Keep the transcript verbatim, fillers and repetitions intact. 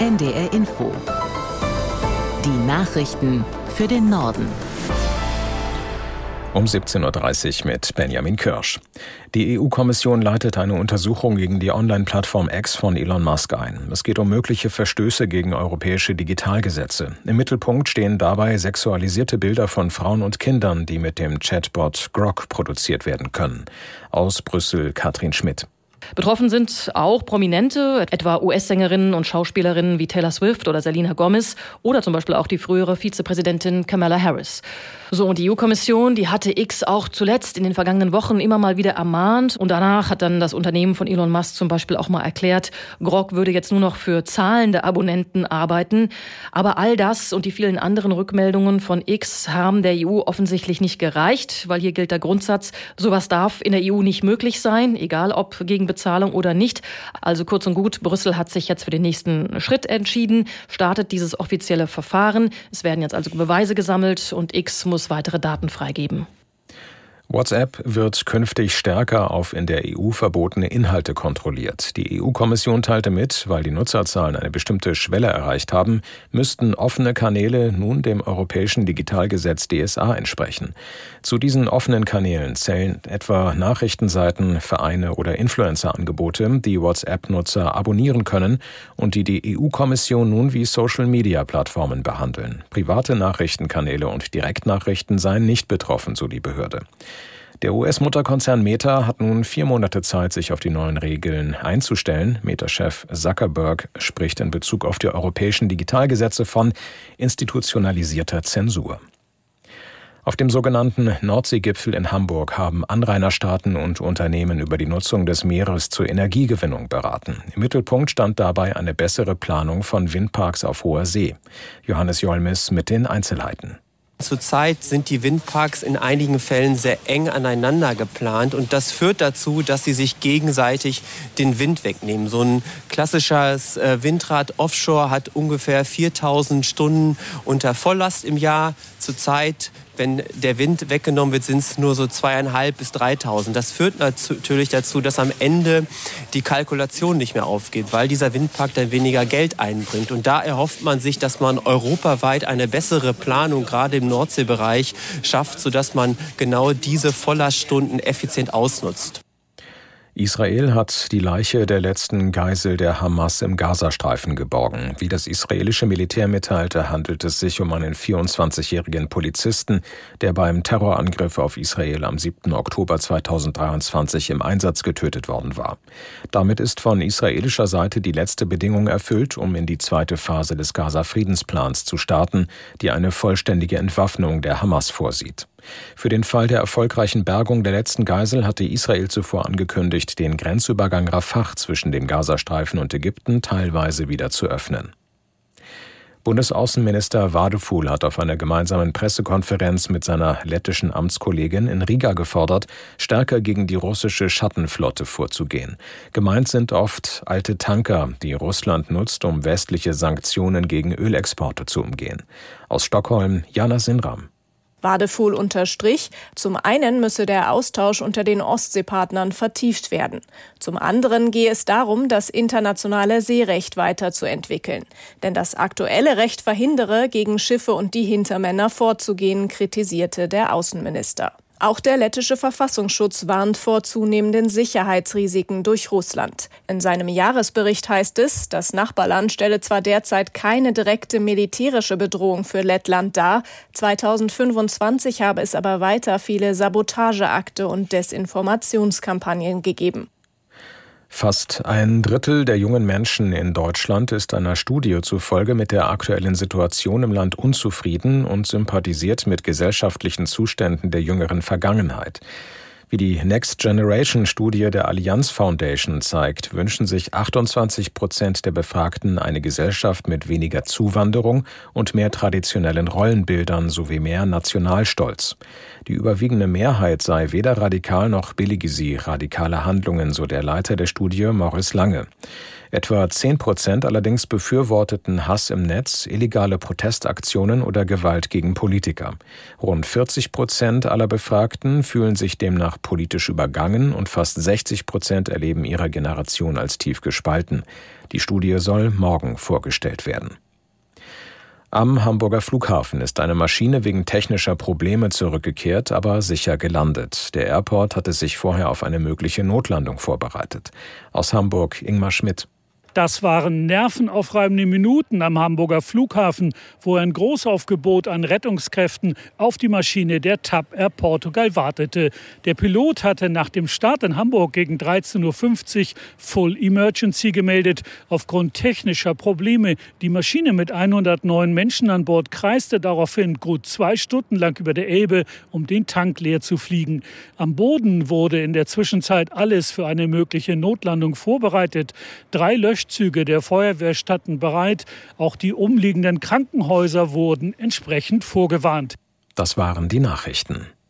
N D R Info. Die Nachrichten für den Norden. Um siebzehn Uhr dreißig mit Benjamin Kirsch. Die E U-Kommission leitet eine Untersuchung gegen die Online-Plattform X von Elon Musk ein. Es geht um mögliche Verstöße gegen europäische Digitalgesetze. Im Mittelpunkt stehen dabei sexualisierte Bilder von Frauen und Kindern, die mit dem Chatbot Grok produziert werden können. Aus Brüssel Katrin Schmidt. Betroffen sind auch Prominente, etwa U S-Sängerinnen und Schauspielerinnen wie Taylor Swift oder Selena Gomez oder zum Beispiel auch die frühere Vizepräsidentin Kamala Harris. So, und die E U-Kommission, die hatte X auch zuletzt in den vergangenen Wochen immer mal wieder ermahnt. Und danach hat dann das Unternehmen von Elon Musk zum Beispiel auch mal erklärt, Grok würde jetzt nur noch für zahlende Abonnenten arbeiten. Aber all das und die vielen anderen Rückmeldungen von X haben der E U offensichtlich nicht gereicht, weil hier gilt der Grundsatz, sowas darf in der E U nicht möglich sein, egal ob gegen Bezahlung oder nicht. Also kurz und gut, Brüssel hat sich jetzt für den nächsten Schritt entschieden, startet dieses offizielle Verfahren. Es werden jetzt also Beweise gesammelt und X muss weitere Daten freigeben. WhatsApp wird künftig stärker auf in der E U verbotene Inhalte kontrolliert. Die E U-Kommission teilte mit, weil die Nutzerzahlen eine bestimmte Schwelle erreicht haben, müssten offene Kanäle nun dem europäischen Digitalgesetz D S A entsprechen. Zu diesen offenen Kanälen zählen etwa Nachrichtenseiten, Vereine oder Influencer-Angebote, die WhatsApp-Nutzer abonnieren können und die die E U-Kommission nun wie Social-Media-Plattformen behandeln. Private Nachrichtenkanäle und Direktnachrichten seien nicht betroffen, so die Behörde. Der U S-Mutterkonzern Meta hat nun vier Monate Zeit, sich auf die neuen Regeln einzustellen. Meta-Chef Zuckerberg spricht in Bezug auf die europäischen Digitalgesetze von institutionalisierter Zensur. Auf dem sogenannten Nordseegipfel in Hamburg haben Anrainerstaaten und Unternehmen über die Nutzung des Meeres zur Energiegewinnung beraten. Im Mittelpunkt stand dabei eine bessere Planung von Windparks auf hoher See. Johannes Jolmis mit den Einzelheiten. Zurzeit sind die Windparks in einigen Fällen sehr eng aneinander geplant und das führt dazu, dass sie sich gegenseitig den Wind wegnehmen. So ein klassisches Windrad offshore hat ungefähr viertausend Stunden unter Volllast im Jahr. Zurzeit, wenn der Wind weggenommen wird, sind es nur so zweieinhalb bis dreitausend. Das führt natürlich dazu, dass am Ende die Kalkulation nicht mehr aufgeht, weil dieser Windpark dann weniger Geld einbringt. Und da erhofft man sich, dass man europaweit eine bessere Planung gerade im Nordseebereich schafft, sodass man genau diese Volllaststunden effizient ausnutzt. Israel hat die Leiche der letzten Geisel der Hamas im Gazastreifen geborgen. Wie das israelische Militär mitteilte, handelt es sich um einen vierundzwanzigjährigen Polizisten, der beim Terrorangriff auf Israel am siebten Oktober zweitausenddreiundzwanzig im Einsatz getötet worden war. Damit ist von israelischer Seite die letzte Bedingung erfüllt, um in die zweite Phase des Gaza-Friedensplans zu starten, die eine vollständige Entwaffnung der Hamas vorsieht. Für den Fall der erfolgreichen Bergung der letzten Geisel hatte Israel zuvor angekündigt, den Grenzübergang Rafah zwischen dem Gazastreifen und Ägypten teilweise wieder zu öffnen. Bundesaußenminister Wadefuhl hat auf einer gemeinsamen Pressekonferenz mit seiner lettischen Amtskollegin in Riga gefordert, stärker gegen die russische Schattenflotte vorzugehen. Gemeint sind oft alte Tanker, die Russland nutzt, um westliche Sanktionen gegen Ölexporte zu umgehen. Aus Stockholm, Jana Sinram. Wadefuhl unterstrich, zum einen müsse der Austausch unter den Ostseepartnern vertieft werden. Zum anderen gehe es darum, das internationale Seerecht weiterzuentwickeln. Denn das aktuelle Recht verhindere, gegen Schiffe und die Hintermänner vorzugehen, kritisierte der Außenminister. Auch der lettische Verfassungsschutz warnt vor zunehmenden Sicherheitsrisiken durch Russland. In seinem Jahresbericht heißt es, das Nachbarland stelle zwar derzeit keine direkte militärische Bedrohung für Lettland dar, zweitausendfünfundzwanzig habe es aber weiter viele Sabotageakte und Desinformationskampagnen gegeben. Fast ein Drittel der jungen Menschen in Deutschland ist einer Studie zufolge mit der aktuellen Situation im Land unzufrieden und sympathisiert mit gesellschaftlichen Zuständen der jüngeren Vergangenheit. Wie die Next Generation Studie der Allianz Foundation zeigt, wünschen sich achtundzwanzig Prozent der Befragten eine Gesellschaft mit weniger Zuwanderung und mehr traditionellen Rollenbildern sowie mehr Nationalstolz. Die überwiegende Mehrheit sei weder radikal noch billige sie radikale Handlungen, so der Leiter der Studie Morris Lange. Etwa zehn Prozent allerdings befürworteten Hass im Netz, illegale Protestaktionen oder Gewalt gegen Politiker. Rund vierzig Prozent aller Befragten fühlen sich demnach politisch übergangen und fast sechzig Prozent erleben ihre Generation als tief gespalten. Die Studie soll morgen vorgestellt werden. Am Hamburger Flughafen ist eine Maschine wegen technischer Probleme zurückgekehrt, aber sicher gelandet. Der Airport hatte sich vorher auf eine mögliche Notlandung vorbereitet. Aus Hamburg Ingmar Schmidt. Das waren nervenaufreibende Minuten am Hamburger Flughafen, wo ein Großaufgebot an Rettungskräften auf die Maschine der T A P Air Portugal wartete. Der Pilot hatte nach dem Start in Hamburg gegen dreizehn Uhr fünfzig Full Emergency gemeldet. Aufgrund technischer Probleme. Die Maschine mit hundertneun Menschen an Bord kreiste daraufhin gut zwei Stunden lang über der Elbe, um den Tank leer zu fliegen. Am Boden wurde in der Zwischenzeit alles für eine mögliche Notlandung vorbereitet. Drei Lösch Züge der Feuerwehr standen bereit. Auch die umliegenden Krankenhäuser wurden entsprechend vorgewarnt. Das waren die Nachrichten.